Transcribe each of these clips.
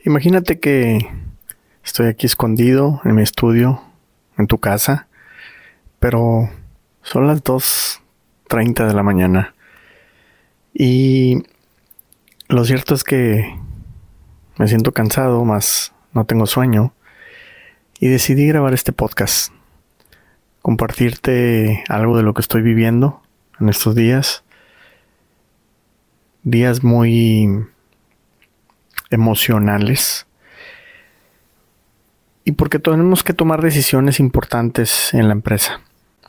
Imagínate que estoy aquí escondido en mi estudio, en tu casa, pero son las 2:30 de la mañana. Y lo cierto es que me siento cansado, más no tengo sueño. Y decidí grabar este podcast, compartirte algo de lo que estoy viviendo en estos días. Días muy emocionales. Y porque tenemos que tomar decisiones importantes en la empresa.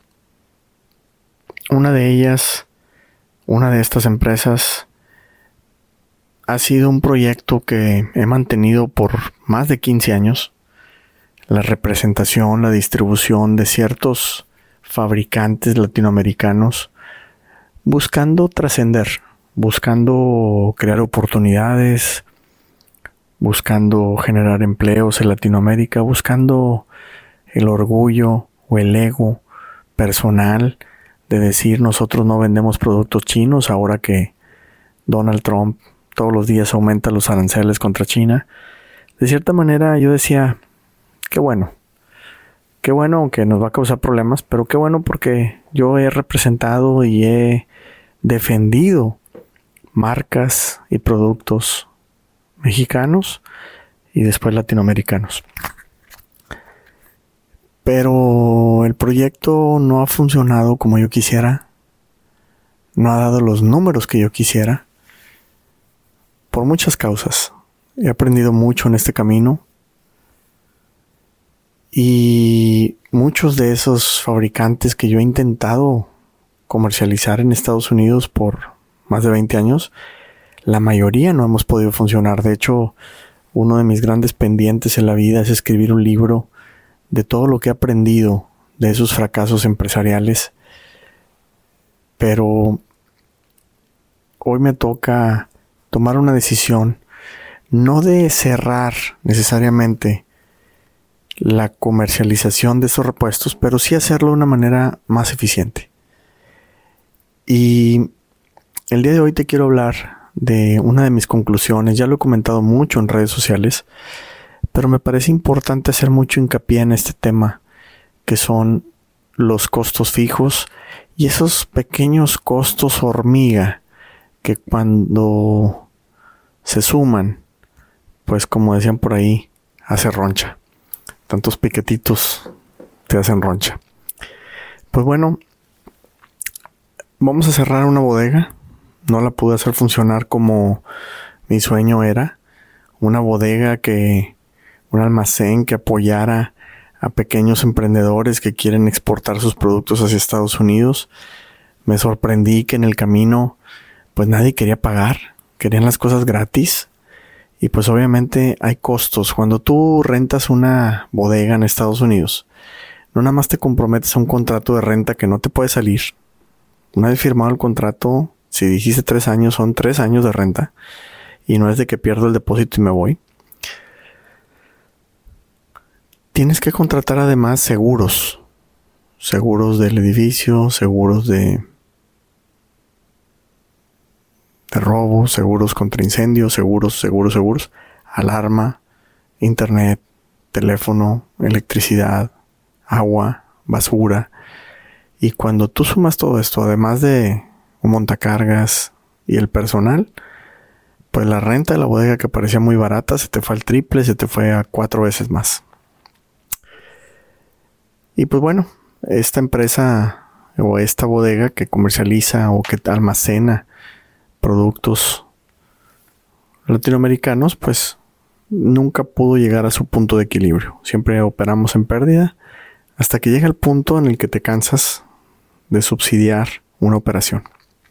Una de estas empresas, ha sido un proyecto que he mantenido por más de 15 años. La representación, la distribución de ciertos fabricantes latinoamericanos, buscando trascender, buscando crear oportunidades, buscando generar empleos en Latinoamérica, buscando el orgullo o el ego personal de decir nosotros no vendemos productos chinos ahora que Donald Trump todos los días aumenta los aranceles contra China. De cierta manera yo decía, qué bueno, aunque nos va a causar problemas, pero qué bueno porque yo he representado y he defendido marcas y productos mexicanos y después latinoamericanos. Pero el proyecto no ha funcionado como yo quisiera, no ha dado los números que yo quisiera, por muchas causas. He aprendido mucho en este camino y muchos de esos fabricantes que yo he intentado comercializar en Estados Unidos por más de 20 años, la mayoría no hemos podido funcionar. De hecho, uno de mis grandes pendientes en la vida es escribir un libro de todo lo que he aprendido de esos fracasos empresariales. Pero hoy me toca tomar una decisión, no de cerrar necesariamente la comercialización de esos repuestos, pero sí hacerlo de una manera más eficiente. Y el día de hoy te quiero hablar de una de mis conclusiones. Ya lo he comentado mucho en redes sociales, pero me parece importante hacer mucho hincapié en este tema, que son los costos fijos y esos pequeños costos hormiga que cuando se suman, pues como decían por ahí, hace roncha. Tantos piquetitos te hacen roncha. Pues bueno, vamos a cerrar una bodega. No la pude hacer funcionar como mi sueño era. Una bodega un almacén que apoyara a pequeños emprendedores que quieren exportar sus productos hacia Estados Unidos. Me sorprendí que en el camino pues nadie quería pagar. Querían las cosas gratis. Y pues obviamente hay costos. Cuando tú rentas una bodega en Estados Unidos, no nada más te comprometes a un contrato de renta que no te puede salir. Una vez firmado el contrato, si dijiste 3 años, son 3 años de renta. Y no es de que pierdo el depósito y me voy. Tienes que contratar además seguros. Seguros del edificio, seguros de robo, seguros contra incendios, seguros. Alarma, internet, teléfono, electricidad, agua, basura. Y cuando tú sumas todo esto, además de un montacargas y el personal, pues la renta de la bodega que parecía muy barata se te fue al triple, se te fue a 4 veces más. Y pues bueno, esta empresa o esta bodega que comercializa o que almacena productos latinoamericanos, pues nunca pudo llegar a su punto de equilibrio. Siempre operamos en pérdida hasta que llega el punto en el que te cansas de subsidiar una operación.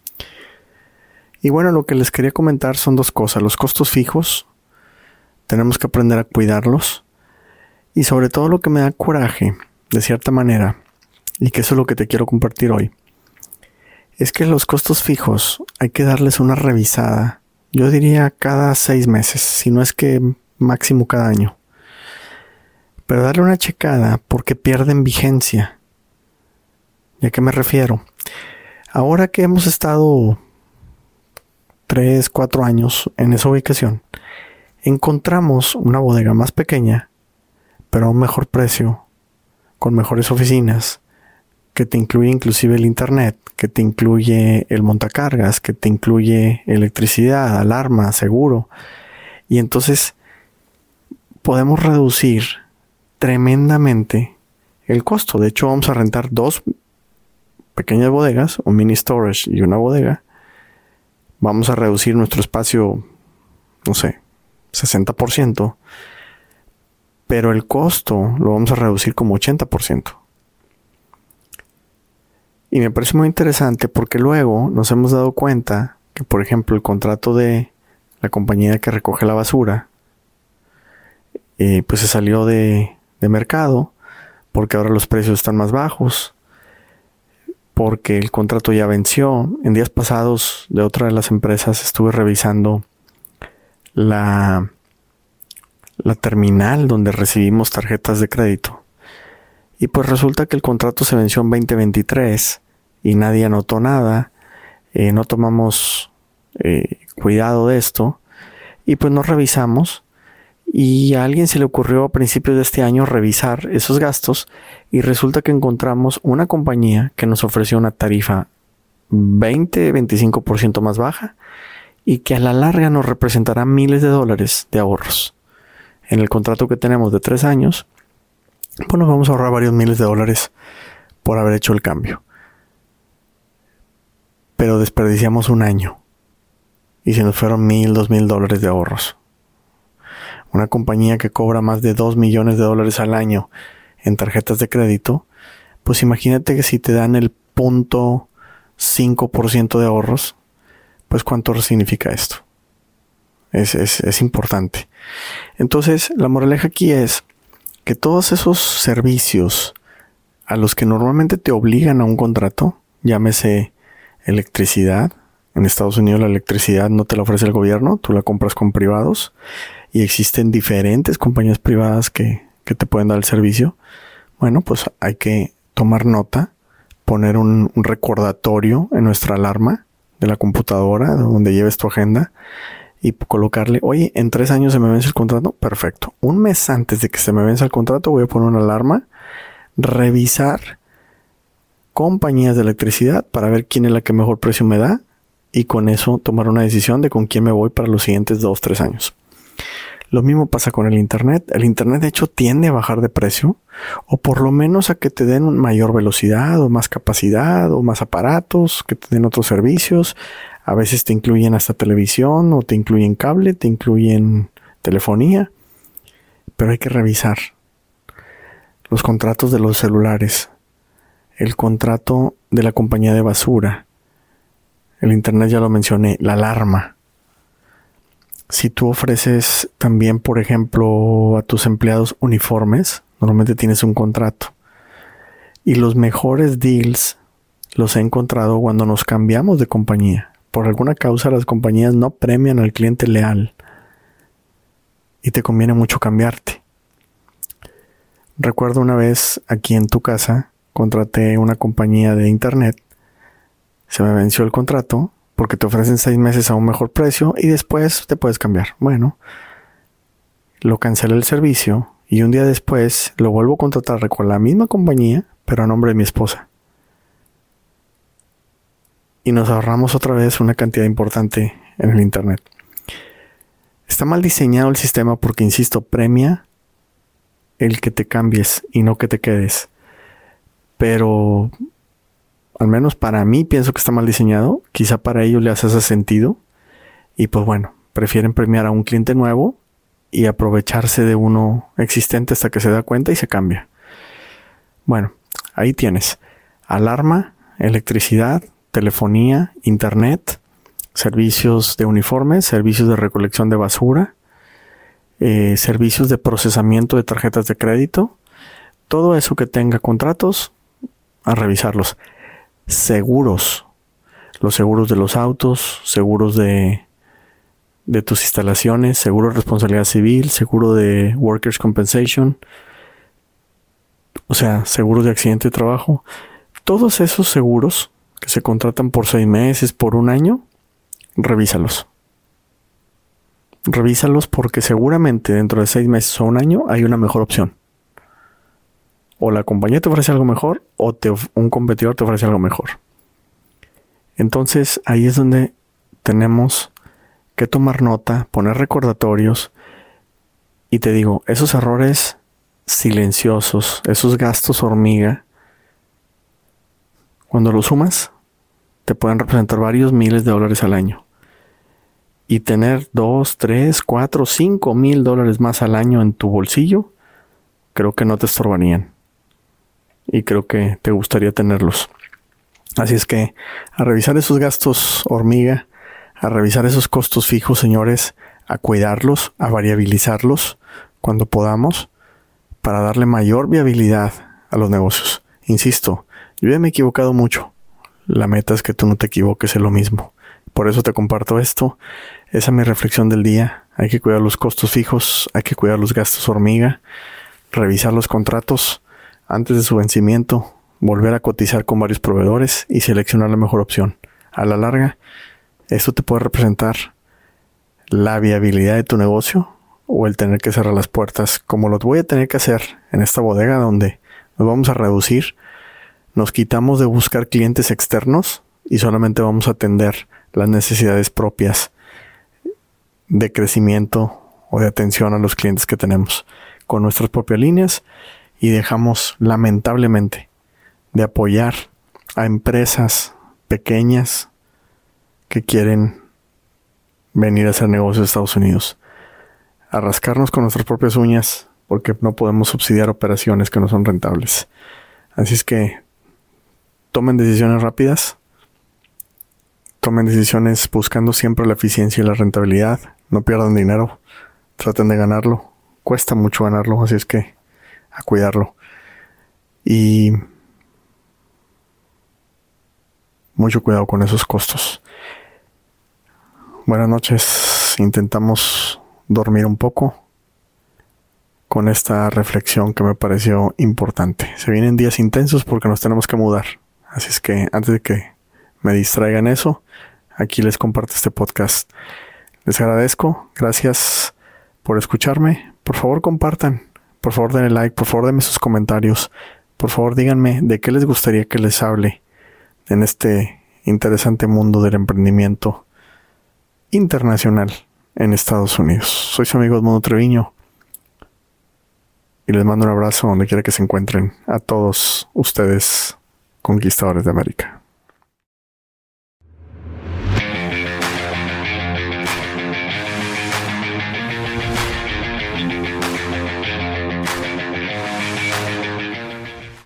Y bueno, lo que les quería comentar son 2 cosas. Los costos fijos, tenemos que aprender a cuidarlos. Y sobre todo lo que me da coraje, de cierta manera, y que eso es lo que te quiero compartir hoy, es que los costos fijos hay que darles una revisada. Yo diría cada 6 meses, si no es que máximo cada año. Pero darle una checada porque pierden vigencia. ¿Y a qué me refiero? Ahora que hemos estado 3, 4 años en esa ubicación, encontramos una bodega más pequeña, pero a un mejor precio, con mejores oficinas, que te incluye inclusive el internet, que te incluye el montacargas, que te incluye electricidad, alarma, seguro. Y entonces podemos reducir tremendamente el costo. De hecho, vamos a rentar 2 pequeñas bodegas, un mini storage y una bodega. Vamos a reducir nuestro espacio, no sé, 60%, pero el costo lo vamos a reducir como 80%. Y me parece muy interesante porque luego nos hemos dado cuenta que, por ejemplo, el contrato de la compañía que recoge la basura, pues se salió de mercado porque ahora los precios están más bajos, porque el contrato ya venció. En días pasados de otra de las empresas estuve revisando la terminal donde recibimos tarjetas de crédito. Y pues resulta que el contrato se venció en 2023 y nadie anotó nada. No tomamos cuidado de esto. Y pues nos revisamos. Y a alguien se le ocurrió a principios de este año revisar esos gastos. Y resulta que encontramos una compañía que nos ofreció una tarifa 20-25% más baja. Y que a la larga nos representará miles de dólares de ahorros. En el contrato que tenemos de 3 años, pues nos vamos a ahorrar varios miles de dólares por haber hecho el cambio. Pero desperdiciamos un año y se nos fueron $1,000-2,000 de ahorros. Una compañía que cobra más de $2 millones al año en tarjetas de crédito, pues imagínate que si te dan el 0.5% de ahorros, pues cuánto significa esto. Es importante. Entonces, la moraleja aquí es que todos esos servicios a los que normalmente te obligan a un contrato, llámese electricidad. En Estados Unidos la electricidad no te la ofrece el gobierno, tú la compras con privados y existen diferentes compañías privadas que te pueden dar el servicio. Bueno, pues hay que tomar nota, poner un recordatorio en nuestra alarma de la computadora, donde lleves tu agenda, y colocarle, oye, en 3 años se me vence el contrato. Perfecto. Un mes antes de que se me venza el contrato voy a poner una alarma, revisar compañías de electricidad para ver quién es la que mejor precio me da y con eso tomar una decisión de con quién me voy para los siguientes 2-3 años. Lo mismo pasa con el internet. El internet de hecho tiende a bajar de precio o por lo menos a que te den mayor velocidad o más capacidad o más aparatos, que te den otros servicios. A veces te incluyen hasta televisión o te incluyen cable, te incluyen telefonía. Pero hay que revisar los contratos de los celulares, el contrato de la compañía de basura, el internet ya lo mencioné, la alarma. Si tú ofreces también, por ejemplo, a tus empleados uniformes, normalmente tienes un contrato. Y los mejores deals los he encontrado cuando nos cambiamos de compañía. Por alguna causa las compañías no premian al cliente leal y te conviene mucho cambiarte. Recuerdo una vez aquí en tu casa contraté una compañía de internet, se me venció el contrato porque te ofrecen 6 meses a un mejor precio y después te puedes cambiar. Bueno, lo cancelé el servicio y un día después lo vuelvo a contratar con la misma compañía, pero a nombre de mi esposa. Y nos ahorramos otra vez una cantidad importante en el internet. Está mal diseñado el sistema porque, insisto, premia el que te cambies y no que te quedes. Pero, al menos para mí, pienso que está mal diseñado. Quizá para ellos le hace ese sentido. Y pues bueno, prefieren premiar a un cliente nuevo y aprovecharse de uno existente hasta que se da cuenta y se cambia. Bueno, ahí tienes. Alarma, electricidad, telefonía, internet, servicios de uniformes, servicios de recolección de basura, servicios de procesamiento de tarjetas de crédito, todo eso que tenga contratos, a revisarlos. Seguros, los seguros de los autos, seguros de tus instalaciones, seguro de responsabilidad civil, seguro de workers' compensation, o sea, seguros de accidente de trabajo. Todos esos seguros que se contratan por 6 meses, por un año, revísalos. revísalos porque seguramente dentro de 6 meses o un año hay una mejor opción. O la compañía te ofrece algo mejor o un competidor te ofrece algo mejor. Entonces ahí es donde tenemos que tomar nota, poner recordatorios. Y te digo, esos errores silenciosos, esos gastos hormiga, cuando los sumas, te pueden representar varios miles de dólares al año. Y tener 2, 3, 4, 5 mil dólares más al año en tu bolsillo, creo que no te estorbarían. Y creo que te gustaría tenerlos. Así es que a revisar esos gastos hormiga, a revisar esos costos fijos, señores, a cuidarlos, a variabilizarlos cuando podamos, para darle mayor viabilidad a los negocios. Insisto, yo ya me he equivocado mucho. La meta es que tú no te equivoques en lo mismo. Por eso te comparto esto. Esa es mi reflexión del día. Hay que cuidar los costos fijos, hay que cuidar los gastos hormiga, revisar los contratos antes de su vencimiento, volver a cotizar con varios proveedores y seleccionar la mejor opción. A la larga, esto te puede representar la viabilidad de tu negocio o el tener que cerrar las puertas, como lo voy a tener que hacer en esta bodega donde nos vamos a reducir. Nos quitamos de buscar clientes externos y solamente vamos a atender las necesidades propias de crecimiento o de atención a los clientes que tenemos con nuestras propias líneas, y dejamos lamentablemente de apoyar a empresas pequeñas que quieren venir a hacer negocios a Estados Unidos, a rascarnos con nuestras propias uñas porque no podemos subsidiar operaciones que no son rentables. Así es que tomen decisiones rápidas, tomen decisiones buscando siempre la eficiencia y la rentabilidad. No pierdan dinero, traten de ganarlo. Cuesta mucho ganarlo, así es que a cuidarlo. Y mucho cuidado con esos costos. Buenas noches. Intentamos dormir un poco con esta reflexión que me pareció importante. Se vienen días intensos porque nos tenemos que mudar. Así es que antes de que me distraigan eso, aquí les comparto este podcast. Les agradezco. Gracias por escucharme. Por favor, compartan. Por favor, denle like. Por favor, denme sus comentarios. Por favor, díganme de qué les gustaría que les hable en este interesante mundo del emprendimiento internacional en Estados Unidos. Soy su amigo Edmundo Treviño y les mando un abrazo donde quiera que se encuentren a todos ustedes, conquistadores de América.